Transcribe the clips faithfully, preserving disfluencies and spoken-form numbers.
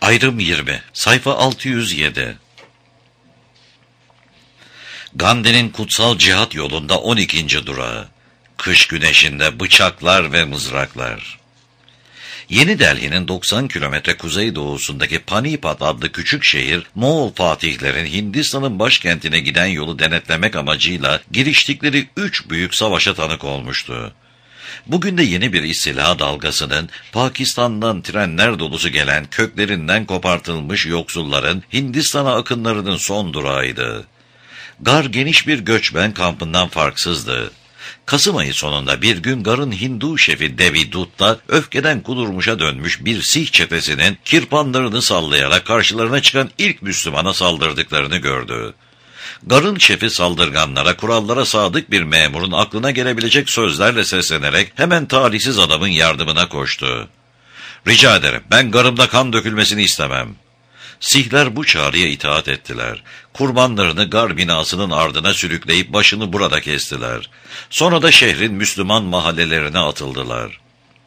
Ayrım yirmi, sayfa altı yüz yedi. Gandhi'nin kutsal cihat yolunda on ikinci durağı. Kış güneşinde bıçaklar ve mızraklar. Yeni Delhi'nin doksan kilometre kuzeydoğusundaki Panipat adlı küçük şehir, Moğol fatihlerin Hindistan'ın başkentine giden yolu denetlemek amacıyla giriştikleri üç büyük savaşa tanık olmuştu. Bugün de yeni bir istila dalgasının, Pakistan'dan trenler dolusu gelen köklerinden kopartılmış yoksulların Hindistan'a akınlarının son durağıydı. Gar geniş bir göçmen kampından farksızdı. Kasım ayı sonunda bir gün Gar'ın Hindu şefi Devi Dutta, öfkeden kudurmuşa dönmüş bir Sih çetesinin kirpanlarını sallayarak karşılarına çıkan ilk Müslümana saldırdıklarını gördü. Gar'ın şefi saldırganlara, kurallara sadık bir memurun aklına gelebilecek sözlerle seslenerek hemen talihsiz adamın yardımına koştu. "Rica ederim, ben Gar'ımda kan dökülmesini istemem." Sihler bu çağrıya itaat ettiler. Kurbanlarını Gar binasının ardına sürükleyip başını burada kestiler. Sonra da şehrin Müslüman mahallelerine atıldılar.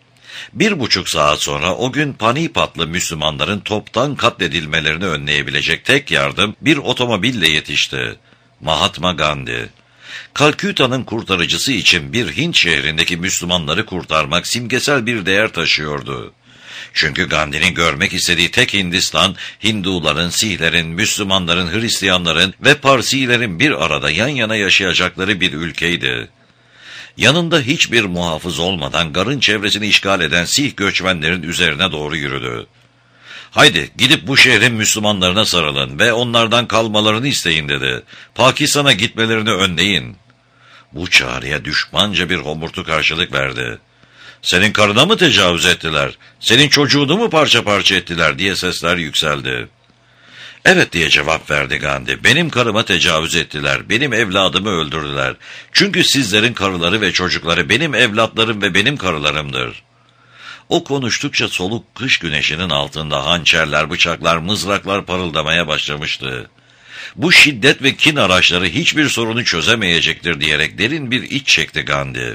Bir buçuk saat sonra o gün Panipatlı Müslümanların toptan katledilmelerini önleyebilecek tek yardım bir otomobille yetişti. Mahatma Gandhi. Kalküta'nın kurtarıcısı için bir Hint şehrindeki Müslümanları kurtarmak simgesel bir değer taşıyordu. Çünkü Gandhi'nin görmek istediği tek Hindistan, Hinduların, Sihlerin, Müslümanların, Hristiyanların ve Parsilerin bir arada yan yana yaşayacakları bir ülkeydi. Yanında hiçbir muhafız olmadan Gar'ın çevresini işgal eden Sih göçmenlerin üzerine doğru yürüdü. "Haydi gidip bu şehrin Müslümanlarına sarılın ve onlardan kalmalarını isteyin," dedi. "Pakistan'a gitmelerini önleyin." Bu çağrıya düşmanca bir homurtu karşılık verdi. "Senin karına mı tecavüz ettiler? Senin çocuğunu mu parça parça ettiler?" diye sesler yükseldi. "Evet," diye cevap verdi Gandhi. "Benim karıma tecavüz ettiler. Benim evladımı öldürdüler. Çünkü sizlerin karıları ve çocukları benim evlatlarım ve benim karılarımdır." O konuştukça soluk kış güneşinin altında hançerler, bıçaklar, mızraklar parıldamaya başlamıştı. Bu şiddet ve kin araçları hiçbir sorunu çözemeyecektir diyerek derin bir iç çekti Gandhi.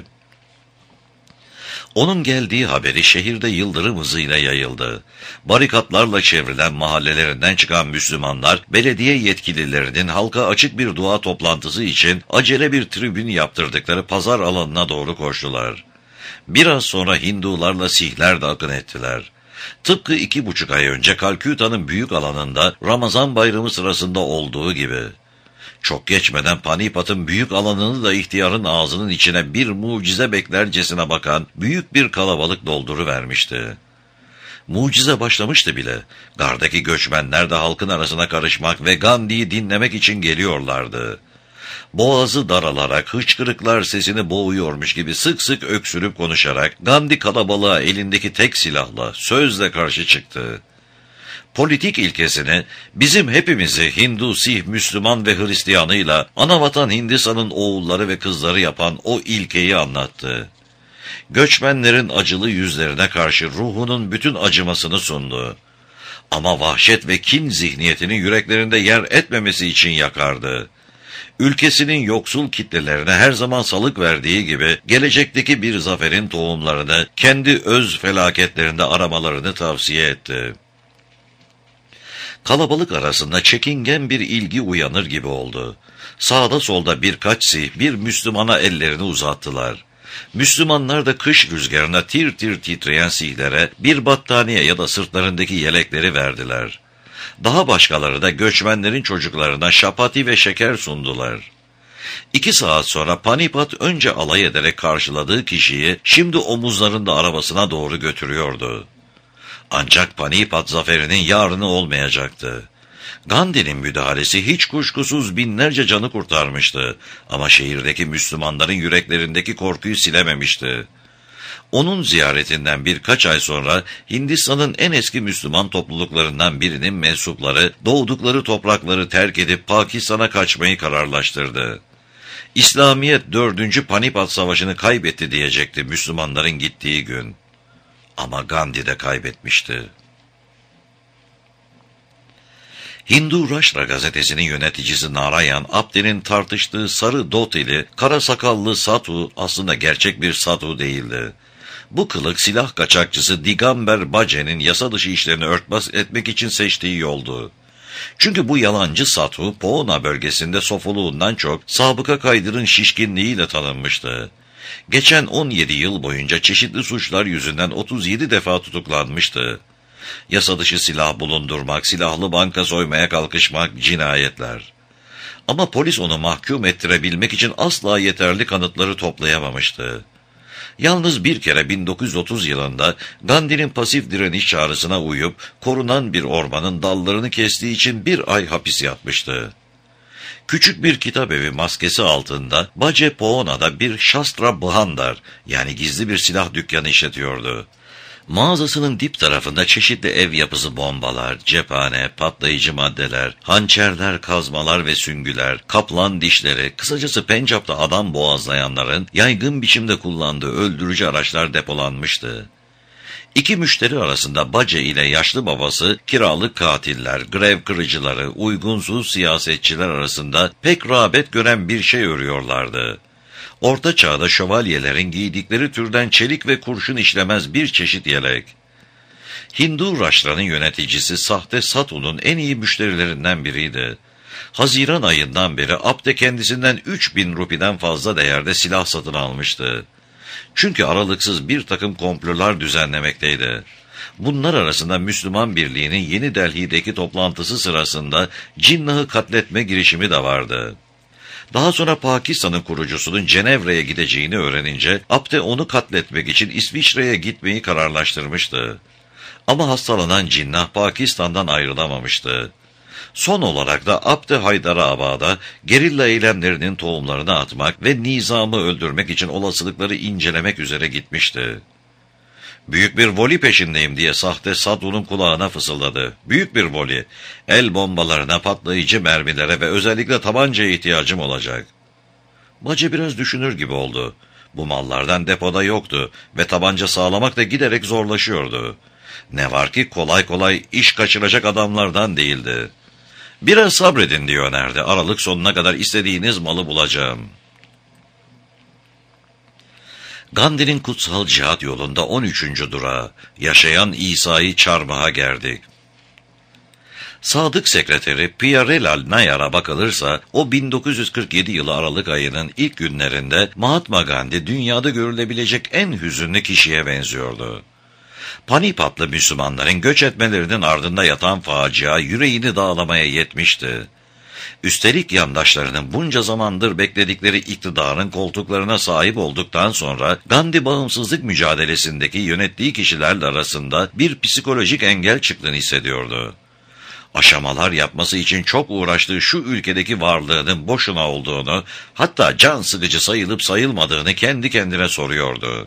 Onun geldiği haberi şehirde yıldırım hızıyla yayıldı. Barikatlarla çevrilen mahallelerinden çıkan Müslümanlar, belediye yetkililerinin halka açık bir dua toplantısı için acele bir tribün yaptırdıkları pazar alanına doğru koştular. Biraz sonra Hindularla Sihler de akın ettiler. Tıpkı iki buçuk ay önce Kalküta'nın büyük alanında Ramazan bayramı sırasında olduğu gibi. Çok geçmeden Panipat'ın büyük alanını da ihtiyarın ağzının içine bir mucize beklercesine bakan büyük bir kalabalık dolduruvermişti. Mucize başlamıştı bile. Gar'daki göçmenler de halkın arasına karışmak ve Gandhi'yi dinlemek için geliyorlardı. Boğazı daralarak, hıçkırıklar sesini boğuyormuş gibi sık sık öksürüp konuşarak Gandhi kalabalığa elindeki tek silahla, sözle karşı çıktı. Politik ilkesini, bizim hepimizi Hindu, Sih, Müslüman ve Hristiyanıyla anavatan Hindistan'ın oğulları ve kızları yapan o ilkeyi anlattı. Göçmenlerin acılı yüzlerine karşı ruhunun bütün acımasını sundu. Ama vahşet ve kin zihniyetinin yüreklerinde yer etmemesi için yakardı. Ülkesinin yoksul kitlelerine her zaman salık verdiği gibi gelecekteki bir zaferin tohumlarını kendi öz felaketlerinde aramalarını tavsiye etti. Kalabalık arasında çekingen bir ilgi uyanır gibi oldu. Sağda solda birkaç Sih bir Müslümana ellerini uzattılar. Müslümanlar da kış rüzgarına tir tir titreyen Sihlere bir battaniye ya da sırtlarındaki yelekleri verdiler. Daha başkaları da göçmenlerin çocuklarına şapati ve şeker sundular. İki saat sonra Panipat önce alay ederek karşıladığı kişiyi şimdi omuzlarında arabasına doğru götürüyordu. Ancak Panipat zaferinin yarını olmayacaktı. Gandhi'nin müdahalesi hiç kuşkusuz binlerce canı kurtarmıştı ama şehirdeki Müslümanların yüreklerindeki korkuyu silememişti. Onun ziyaretinden birkaç ay sonra Hindistan'ın en eski Müslüman topluluklarından birinin mensupları doğdukları toprakları terk edip Pakistan'a kaçmayı kararlaştırdı. İslamiyet dördüncü Panipat Savaşı'nı kaybetti diyecekti Müslümanların gittiği gün. Ama Gandhi de kaybetmişti. Hindu Raştra gazetesinin yöneticisi Narayan Apte'nin tartıştığı sarı dot ili kara sakallı Satu aslında gerçek bir Satu değildi. Bu kılık silah kaçakçısı Digamber Bace'nin yasa dışı işlerini örtbas etmek için seçtiği yoldu. Çünkü bu yalancı Satu, Poona bölgesinde sofuluğundan çok sabıka kaydırın şişkinliğiyle tanınmıştı. Geçen on yedi yıl boyunca çeşitli suçlar yüzünden otuz yedi defa tutuklanmıştı. Yasa dışı silah bulundurmak, silahlı banka soymaya kalkışmak, cinayetler. Ama polis onu mahkum ettirebilmek için asla yeterli kanıtları toplayamamıştı. Yalnız bir kere bin dokuz yüz otuz yılında Gandhi'nin pasif direniş çağrısına uyup korunan bir ormanın dallarını kestiği için bir ay hapis yatmıştı. Küçük bir kitabevi maskesi altında Bace Poona'da bir Shastra Bhandar yani gizli bir silah dükkanı işletiyordu. Mağazasının dip tarafında çeşitli ev yapısı bombalar, cephane, patlayıcı maddeler, hançerler, kazmalar ve süngüler, kaplan dişleri, kısacası Pencap'ta adam boğazlayanların yaygın biçimde kullandığı öldürücü araçlar depolanmıştı. İki müşteri arasında Bace ile yaşlı babası kiralık katiller, grev kırıcıları, uygunsuz siyasetçiler arasında pek rağbet gören bir şey örüyorlardı. Orta çağda şövalyelerin giydikleri türden çelik ve kurşun işlemez bir çeşit yelek. Hindu Raştra'nın yöneticisi sahte Satu'nun en iyi müşterilerinden biriydi. Haziran ayından beri Apte kendisinden üç bin rupiden fazla değerde silah satın almıştı. Çünkü aralıksız bir takım komplolar düzenlemekteydi. Bunlar arasında Müslüman Birliği'nin Yeni Delhi'deki toplantısı sırasında Cinnah'ı katletme girişimi de vardı. Daha sonra Pakistan'ın kurucusunun Cenevre'ye gideceğini öğrenince Apte onu katletmek için İsviçre'ye gitmeyi kararlaştırmıştı. Ama hastalanan Cinnah Pakistan'dan ayrılamamıştı. Son olarak da Apte Haydarabad'a gerilla eylemlerinin tohumlarını atmak ve nizamı öldürmek için olasılıkları incelemek üzere gitmişti. Büyük bir voli peşindeyim diye sahte Sadu'nun kulağına fısıldadı. Büyük bir voli. El bombalarına, patlayıcı mermilere ve özellikle tabancaya ihtiyacım olacak. Bace biraz düşünür gibi oldu. Bu mallardan depoda yoktu ve tabanca sağlamak da giderek zorlaşıyordu. Ne var ki kolay kolay iş kaçıracak adamlardan değildi. Biraz sabredin diye önerdi. Aralık sonuna kadar istediğiniz malı bulacağım. Gandhi'nin kutsal cihat yolunda on üçüncü durağı, yaşayan İsa'yı çarmıha gerdik. Sadık sekreteri Pierrelal Nayar'a bakılırsa, o bin dokuz yüz kırk yedi yılı Aralık ayının ilk günlerinde Mahatma Gandhi dünyada görülebilecek en hüzünlü kişiye benziyordu. Panipatlı Müslümanların göç etmelerinin ardında yatan facia yüreğini dağlamaya yetmişti. Üstelik yandaşlarının bunca zamandır bekledikleri iktidarın koltuklarına sahip olduktan sonra Gandhi bağımsızlık mücadelesindeki yönettiği kişilerle arasında bir psikolojik engel çıktığını hissediyordu. Aşamalar yapması için çok uğraştığı şu ülkedeki varlığının boşuna olduğunu, hatta can sıkıcı sayılıp sayılmadığını kendi kendine soruyordu.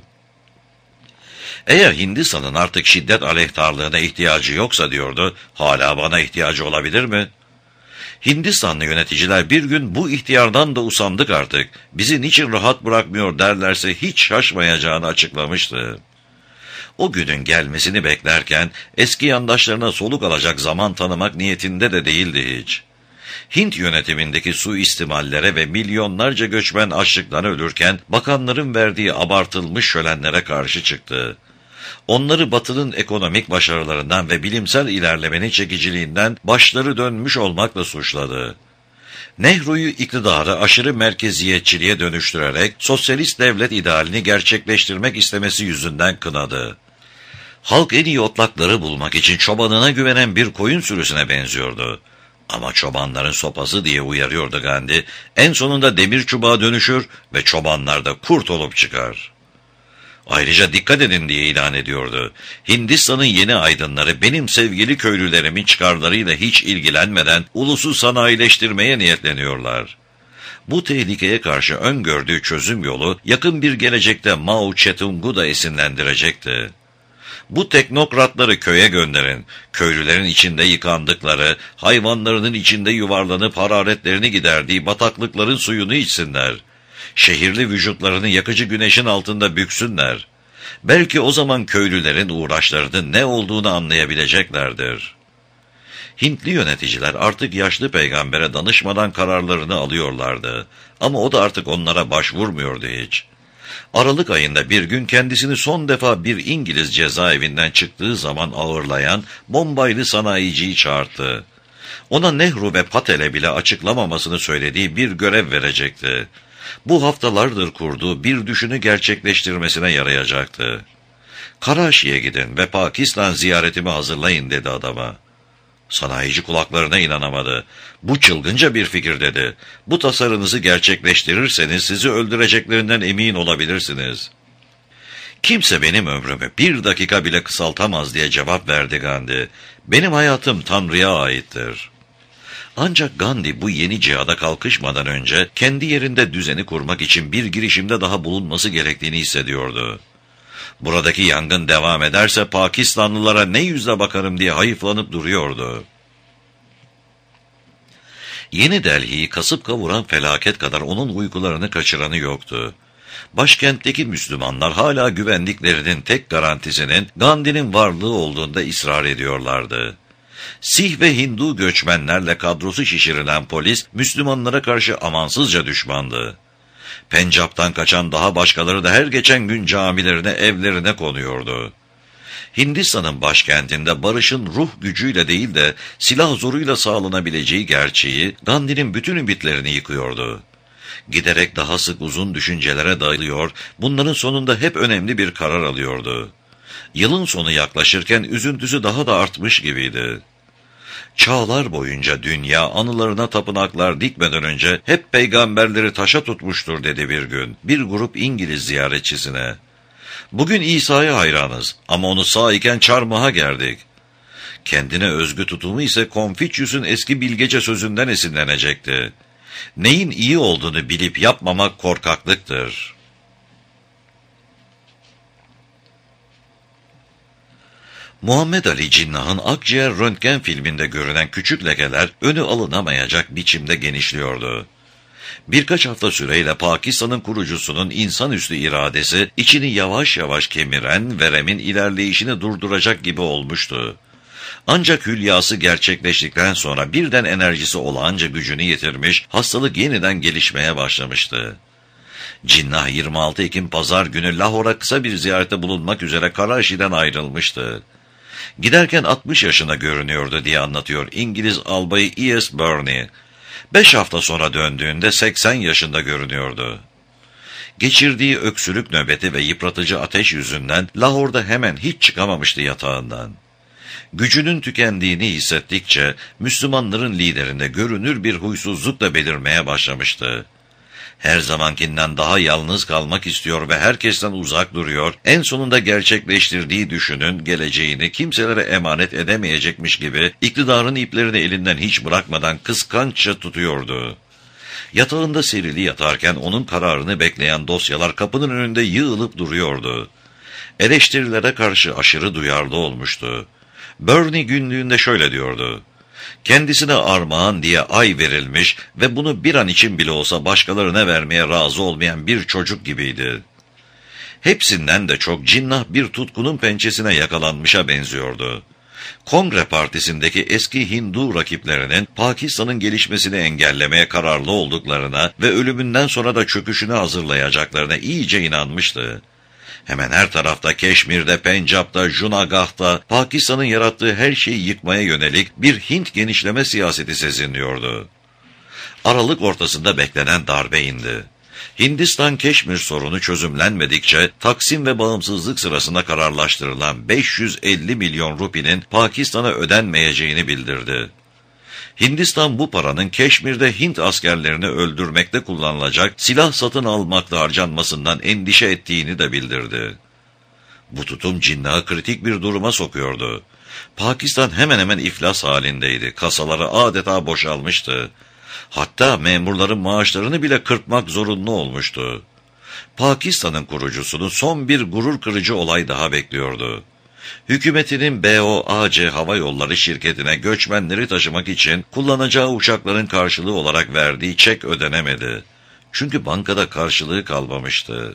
Eğer Hindistan'ın artık şiddet aleyhtarlığına ihtiyacı yoksa diyordu, hala bana ihtiyacı olabilir mi? Hindistanlı yöneticiler bir gün bu ihtiyardan da usandık artık, bizi niçin rahat bırakmıyor derlerse hiç şaşmayacağını açıklamıştı. O günün gelmesini beklerken eski yandaşlarına soluk alacak zaman tanımak niyetinde de değildi hiç. Hint yönetimindeki suistimallere ve milyonlarca göçmen açlıktan ölürken bakanların verdiği abartılmış şölenlere karşı çıktı. Onları Batı'nın ekonomik başarılarından ve bilimsel ilerlemenin çekiciliğinden başları dönmüş olmakla suçladı. Nehru'yu iktidarı aşırı merkeziyetçiliğe dönüştürerek sosyalist devlet idealini gerçekleştirmek istemesi yüzünden kınadı. Halk en iyi otlakları bulmak için çobanına güvenen bir koyun sürüsüne benziyordu. Ama çobanların sopası diye uyarıyordu Gandhi, en sonunda demir çubuğa dönüşür ve çobanlar da kurt olup çıkar. Ayrıca dikkat edin diye ilan ediyordu. Hindistan'ın yeni aydınları benim sevgili köylülerimin çıkarlarıyla hiç ilgilenmeden ulusu sanayileştirmeye niyetleniyorlar. Bu tehlikeye karşı öngördüğü çözüm yolu yakın bir gelecekte Mao Zedong'u da esinlendirecekti. Bu teknokratları köye gönderin, köylülerin içinde yıkandıkları, hayvanlarının içinde yuvarlanıp hararetlerini giderdiği bataklıkların suyunu içsinler. Şehirli vücutlarını yakıcı güneşin altında büksünler. Belki o zaman köylülerin uğraşlarının ne olduğunu anlayabileceklerdir. Hintli yöneticiler artık yaşlı peygambere danışmadan kararlarını alıyorlardı. Ama o da artık onlara başvurmuyordu hiç. Aralık ayında bir gün kendisini son defa bir İngiliz cezaevinden çıktığı zaman ağırlayan Bombaylı sanayiciyi çağırdı. Ona Nehru ve Patel'e bile açıklamamasını söylediği bir görev verecekti. Bu haftalardır kurduğu bir düşünü gerçekleştirmesine yarayacaktı. Karachi'ye gidin ve Pakistan ziyaretimi hazırlayın dedi adama. Sanayici kulaklarına inanamadı. Bu çılgınca bir fikir dedi. Bu tasarınızı gerçekleştirirseniz sizi öldüreceklerinden emin olabilirsiniz. Kimse benim ömrümü bir dakika bile kısaltamaz diye cevap verdi Gandhi. Benim hayatım Tanrı'ya aittir. Ancak Gandhi bu yeni cihada kalkışmadan önce kendi yerinde düzeni kurmak için bir girişimde daha bulunması gerektiğini hissediyordu. Buradaki yangın devam ederse Pakistanlılara ne yüzle bakarım diye hayıflanıp duruyordu. Yeni Delhi'yi kasıp kavuran felaket kadar onun uykularını kaçıranı yoktu. Başkentteki Müslümanlar hala güvenliklerinin tek garantisinin Gandhi'nin varlığı olduğunda ısrar ediyorlardı. Sih ve Hindu göçmenlerle kadrosu şişirilen polis, Müslümanlara karşı amansızca düşmandı. Pencap'tan kaçan daha başkaları da her geçen gün camilerine, evlerine konuyordu. Hindistan'ın başkentinde barışın ruh gücüyle değil de silah zoruyla sağlanabileceği gerçeği Gandhi'nin bütün ümitlerini yıkıyordu. Giderek daha sık uzun düşüncelere dalıyor, bunların sonunda hep önemli bir karar alıyordu. Yılın sonu yaklaşırken üzüntüsü daha da artmış gibiydi. Çağlar boyunca dünya anılarına tapınaklar dikmeden önce hep peygamberleri taşa tutmuştur dedi bir gün bir grup İngiliz ziyaretçisine. Bugün İsa'ya hayranız ama onu sağ iken çarmıha gerdik. Kendine özgü tutumu ise Konfüçyüs'ün eski bilgece sözünden esinlenecekti. Neyin iyi olduğunu bilip yapmamak korkaklıktır. Muhammed Ali Cinnah'ın Akciğer Röntgen filminde görünen küçük lekeler önü alınamayacak biçimde genişliyordu. Birkaç hafta süreyle Pakistan'ın kurucusunun insanüstü iradesi içini yavaş yavaş kemiren veremin ilerleyişini durduracak gibi olmuştu. Ancak hülyası gerçekleştikten sonra birden enerjisi olağanca gücünü yitirmiş, hastalık yeniden gelişmeye başlamıştı. Cinnah yirmi altı Ekim Pazar günü Lahor'a kısa bir ziyarete bulunmak üzere Karachi'den ayrılmıştı. Giderken altmış yaşına görünüyordu diye anlatıyor İngiliz albayı E S Burney. Beş hafta sonra döndüğünde seksen yaşında görünüyordu. Geçirdiği öksürük nöbeti ve yıpratıcı ateş yüzünden Lahor'da hemen hiç çıkamamıştı yatağından. Gücünün tükendiğini hissettikçe Müslümanların liderinde görünür bir huysuzluk da belirmeye başlamıştı. Her zamankinden daha yalnız kalmak istiyor ve herkesten uzak duruyor, en sonunda gerçekleştirdiği düşünün geleceğini kimselere emanet edemeyecekmiş gibi iktidarın iplerini elinden hiç bırakmadan kıskançça tutuyordu. Yatağında serili yatarken onun kararını bekleyen dosyalar kapının önünde yığılıp duruyordu. Eleştirilere karşı aşırı duyarlı olmuştu. Burney günlüğünde şöyle diyordu: kendisine armağan diye ay verilmiş ve bunu bir an için bile olsa başkalarına vermeye razı olmayan bir çocuk gibiydi. Hepsinden de çok Cinnah bir tutkunun pençesine yakalanmışa benziyordu. Kongre Partisi'ndeki eski Hindu rakiplerinin Pakistan'ın gelişmesini engellemeye kararlı olduklarına ve ölümünden sonra da çöküşünü hazırlayacaklarına iyice inanmıştı. Hemen her tarafta, Keşmir'de, Pencap'ta, Junagah'ta, Pakistan'ın yarattığı her şeyi yıkmaya yönelik bir Hint genişleme siyaseti sezinliyordu. Aralık ortasında beklenen darbe indi. Hindistan-Keşmir sorunu çözümlenmedikçe Taksim ve bağımsızlık sırasında kararlaştırılan beş yüz elli milyon rupinin Pakistan'a ödenmeyeceğini bildirdi. Hindistan bu paranın Keşmir'de Hint askerlerini öldürmekte kullanılacak silah satın almakta harcanmasından endişe ettiğini de bildirdi. Bu tutum Cinnah'ı kritik bir duruma sokuyordu. Pakistan hemen hemen iflas halindeydi. Kasaları adeta boşalmıştı. Hatta memurların maaşlarını bile kırpmak zorunlu olmuştu. Pakistan'ın kurucusunu son bir gurur kırıcı olay daha bekliyordu. Hükümetinin B O A C Hava Yolları şirketine göçmenleri taşımak için kullanacağı uçakların karşılığı olarak verdiği çek ödenemedi. Çünkü bankada karşılığı kalmamıştı.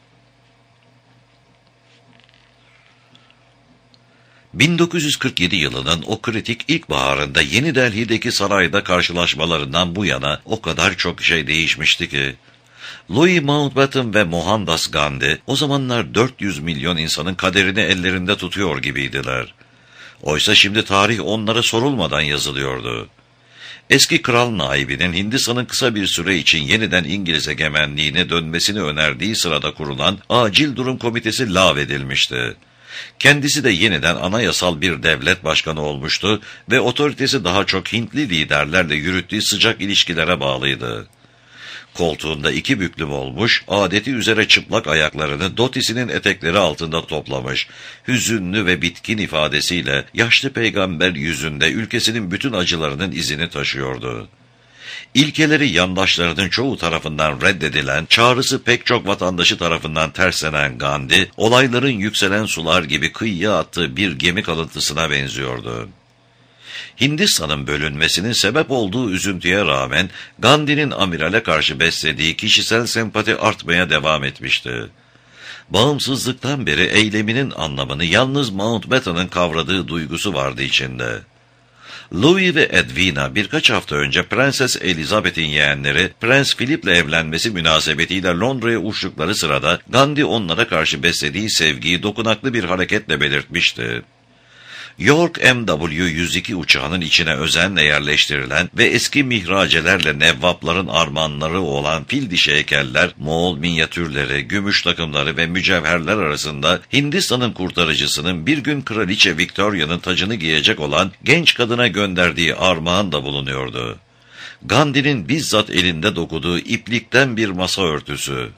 bin dokuz yüz kırk yedi yılının o kritik ilkbaharında Yeni Delhi'deki sarayda karşılaşmalarından bu yana o kadar çok şey değişmişti ki, Louis Mountbatten ve Mohandas Gandhi o zamanlar dört yüz milyon insanın kaderini ellerinde tutuyor gibiydiler. Oysa şimdi tarih onlara sorulmadan yazılıyordu. Eski kral naibinin Hindistan'ın kısa bir süre için yeniden İngiliz egemenliğine dönmesini önerdiği sırada kurulan Acil Durum Komitesi lağvedilmişti. Kendisi de yeniden anayasal bir devlet başkanı olmuştu ve otoritesi daha çok Hintli liderlerle yürüttüğü sıcak ilişkilere bağlıydı. Koltuğunda iki büklüm olmuş, adeti üzere çıplak ayaklarını dotisinin etekleri altında toplamış, hüzünlü ve bitkin ifadesiyle yaşlı peygamber yüzünde ülkesinin bütün acılarının izini taşıyordu. İlkeleri yandaşlarının çoğu tarafından reddedilen, çağrısı pek çok vatandaşı tarafından terslenen Gandhi, olayların yükselen sular gibi kıyıya attığı bir gemi kalıntısına benziyordu. Hindistan'ın bölünmesinin sebep olduğu üzüntüye rağmen Gandhi'nin amirale karşı beslediği kişisel sempati artmaya devam etmişti. Bağımsızlıktan beri eyleminin anlamını yalnız Mountbatten'ın kavradığı duygusu vardı içinde. Louis ve Edwina birkaç hafta önce Prenses Elizabeth'in yeğenleri Prens Philip'le evlenmesi münasebetiyle Londra'ya uçtukları sırada Gandhi onlara karşı beslediği sevgiyi dokunaklı bir hareketle belirtmişti. York M W yüz iki uçağının içine özenle yerleştirilen ve eski mihracelerle nevvapların armağanları olan fil dişi heykeller, Moğol minyatürleri, gümüş takımları ve mücevherler arasında Hindistan'ın kurtarıcısının bir gün Kraliçe Victoria'nın tacını giyecek olan genç kadına gönderdiği armağan da bulunuyordu. Gandhi'nin bizzat elinde dokuduğu iplikten bir masa örtüsü.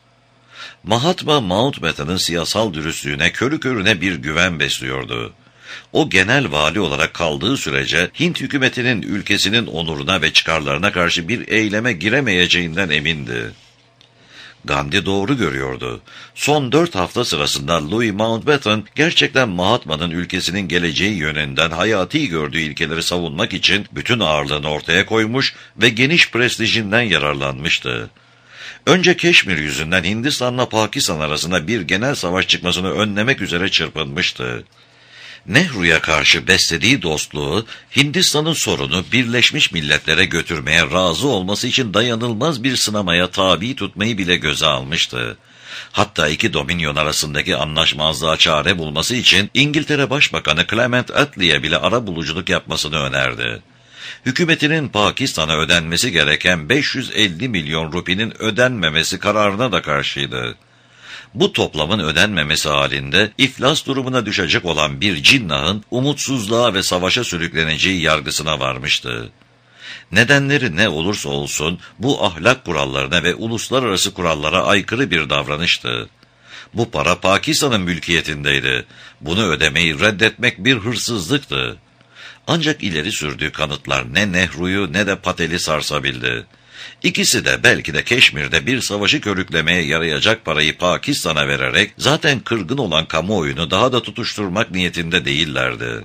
Mahatma Mountbatten'ın siyasal dürüstlüğüne körü körüne bir güven besliyordu. O genel vali olarak kaldığı sürece Hint hükümetinin ülkesinin onuruna ve çıkarlarına karşı bir eyleme giremeyeceğinden emindi. Gandhi doğru görüyordu. Son dört hafta sırasında Louis Mountbatten gerçekten Mahatma'nın ülkesinin geleceği yönünden hayati gördüğü ilkeleri savunmak için bütün ağırlığını ortaya koymuş ve geniş prestijinden yararlanmıştı. Önce Keşmir yüzünden Hindistan'la Pakistan arasında bir genel savaş çıkmasını önlemek üzere çırpınmıştı. Nehru'ya karşı beslediği dostluğu, Hindistan'ın sorunu Birleşmiş Milletler'e götürmeye razı olması için dayanılmaz bir sınamaya tabi tutmayı bile göze almıştı. Hatta iki dominyon arasındaki anlaşmazlığa çare bulması için İngiltere Başbakanı Clement Attlee'ye bile arabuluculuk yapmasını önerdi. Hükümetinin Pakistan'a ödenmesi gereken beş yüz elli milyon rupinin ödenmemesi kararına da karşıydı. Bu toplamın ödenmemesi halinde iflas durumuna düşecek olan bir cinnahın umutsuzluğa ve savaşa sürükleneceği yargısına varmıştı. Nedenleri ne olursa olsun bu ahlak kurallarına ve uluslararası kurallara aykırı bir davranıştı. Bu para Pakistan'ın mülkiyetindeydi. Bunu ödemeyi reddetmek bir hırsızlıktı. Ancak ileri sürdüğü kanıtlar ne Nehru'yu ne de Patel'i sarsabildi. İkisi de belki de Keşmir'de bir savaşı körüklemeye yarayacak parayı Pakistan'a vererek zaten kırgın olan kamuoyunu daha da tutuşturmak niyetinde değillerdi.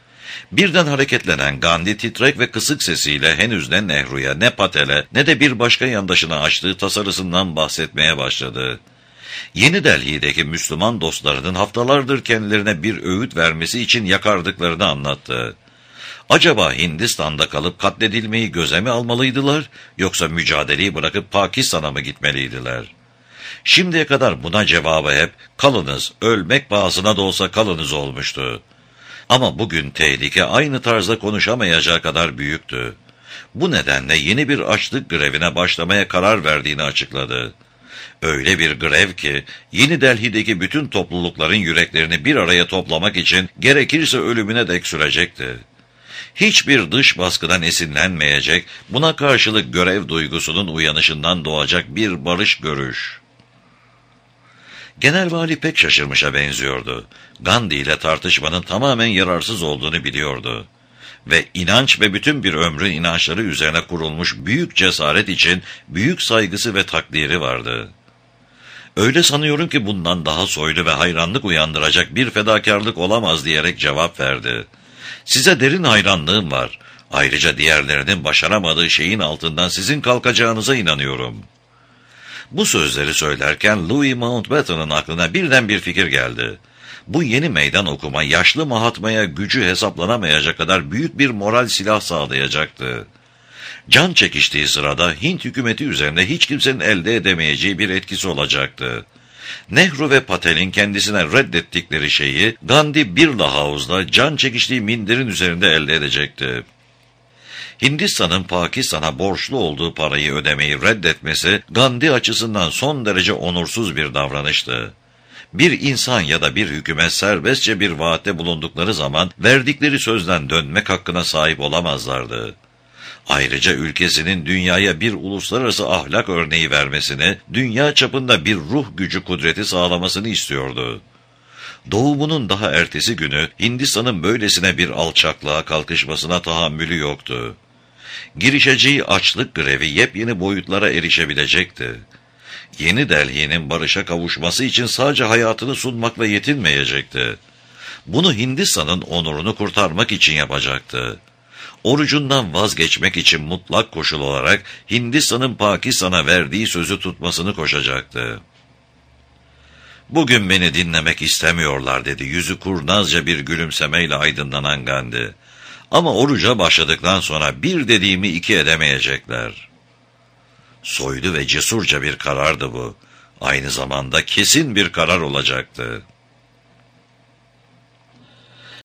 Birden hareketlenen Gandhi titrek ve kısık sesiyle henüz ne Nehru'ya ne Patel'e ne de bir başka yandaşına açtığı tasarısından bahsetmeye başladı. Yeni Delhi'deki Müslüman dostlarının haftalardır kendilerine bir öğüt vermesi için yakardıklarını anlattı. Acaba Hindistan'da kalıp katledilmeyi göze mi almalıydılar, yoksa mücadeleyi bırakıp Pakistan'a mı gitmeliydiler? Şimdiye kadar buna cevabı hep, kalınız, ölmek pahasına da olsa kalınız olmuştu. Ama bugün tehlike aynı tarzda konuşamayacağı kadar büyüktü. Bu nedenle yeni bir açlık grevine başlamaya karar verdiğini açıkladı. Öyle bir grev ki, Yeni Delhi'deki bütün toplulukların yüreklerini bir araya toplamak için gerekirse ölümüne dek sürecekti. Hiçbir dış baskıdan esinlenmeyecek, buna karşılık görev duygusunun uyanışından doğacak bir barış görüş. Genel vali pek şaşırmışa benziyordu. Gandhi ile tartışmanın tamamen yararsız olduğunu biliyordu. Ve inanç ve bütün bir ömrün inançları üzerine kurulmuş büyük cesaret için büyük saygısı ve takdiri vardı. Öyle sanıyorum ki bundan daha soylu ve hayranlık uyandıracak bir fedakarlık olamaz diyerek cevap verdi. Size derin hayranlığım var. Ayrıca diğerlerinin başaramadığı şeyin altından sizin kalkacağınıza inanıyorum. Bu sözleri söylerken Louis Mountbatten'ın aklına birden bir fikir geldi. Bu yeni meydan okuma yaşlı Mahatma'ya gücü hesaplanamayacak kadar büyük bir moral silah sağlayacaktı. Can çekiştiği sırada Hint hükümeti üzerinde hiç kimsenin elde edemeyeceği bir etkisi olacaktı. Nehru ve Patel'in kendisine reddettikleri şeyi Gandhi Birla House'da can çekiştiği minderin üzerinde elde edecekti. Hindistan'ın Pakistan'a borçlu olduğu parayı ödemeyi reddetmesi Gandhi açısından son derece onursuz bir davranıştı. Bir insan ya da bir hükümet serbestçe bir vaatte bulundukları zaman verdikleri sözden dönmek hakkına sahip olamazlardı. Ayrıca ülkesinin dünyaya bir uluslararası ahlak örneği vermesini, dünya çapında bir ruh gücü kudreti sağlamasını istiyordu. Doğumunun daha ertesi günü Hindistan'ın böylesine bir alçaklığa kalkışmasına tahammülü yoktu. Girişeceği açlık grevi yepyeni boyutlara erişebilecekti. Yeni Delhi'nin barışa kavuşması için sadece hayatını sunmakla yetinmeyecekti. Bunu Hindistan'ın onurunu kurtarmak için yapacaktı. Orucundan vazgeçmek için mutlak koşul olarak Hindistan'ın Pakistan'a verdiği sözü tutmasını koşacaktı. "Bugün beni dinlemek istemiyorlar," dedi yüzü kurnazca bir gülümsemeyle aydınlanan Gandhi. "Ama oruca başladıktan sonra bir dediğimi iki edemeyecekler." Soylu ve cesurca bir karardı bu. Aynı zamanda kesin bir karar olacaktı.